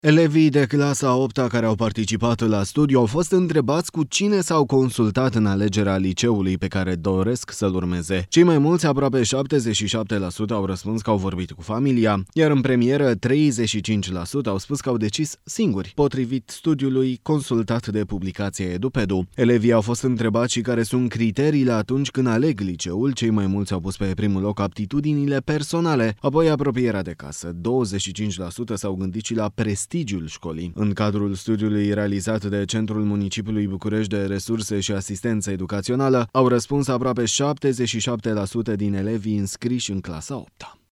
Elevii de clasa 8-a care au participat la studiu au fost întrebați cu cine s-au consultat în alegerea liceului pe care doresc să-l urmeze. Cei mai mulți, aproape 77%, au răspuns că au vorbit cu familia, iar în premieră 35% au spus că au decis singuri, potrivit studiului consultat de publicația Edupedu. Elevii au fost întrebați și care sunt criteriile atunci când aleg liceul. Cei mai mulți au pus pe primul loc aptitudinile personale, apoi apropierea de casă. 25% s-au gândit și la prestigiul școlii. În cadrul studiului realizat de Centrul Municipiului București de Resurse și Asistență Educațională, au răspuns aproape 77% din elevii înscriși în clasa 8-a.